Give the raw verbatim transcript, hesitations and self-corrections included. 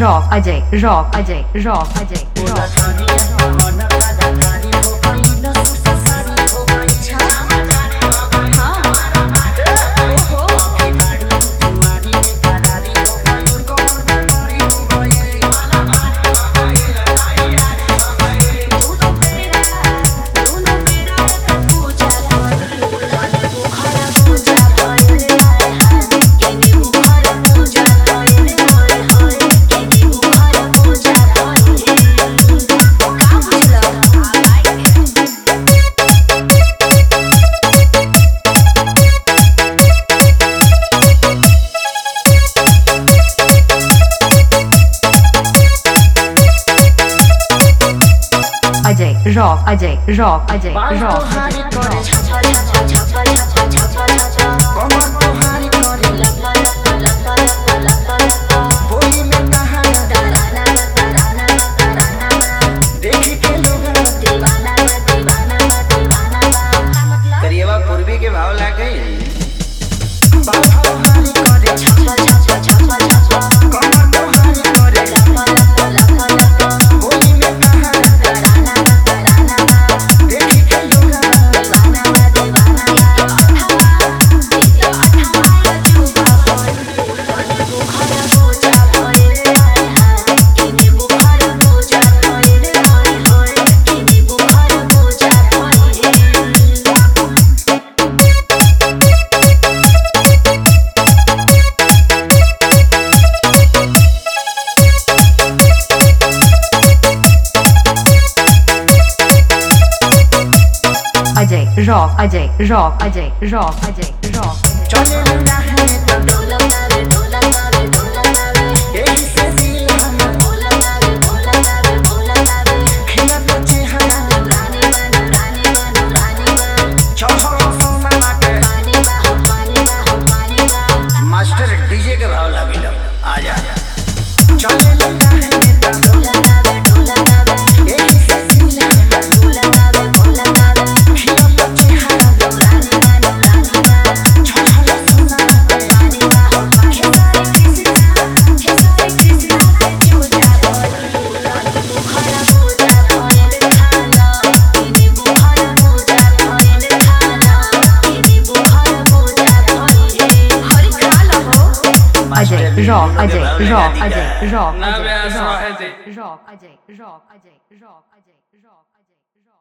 rock Ajay rock Ajay rock Ajay rock Ajay rock Ajay rock Ajay rock करिएवा पूर्वी के भाव लागे Ajay rock Ajay rock Ajay rock Ajay rock master DJ के भाव लागे आ जा Ajay rock Ajay rock Ajay rock ना Ajay बे rock ऐसा है जी rock Ajay rock Ajay rock Ajay rock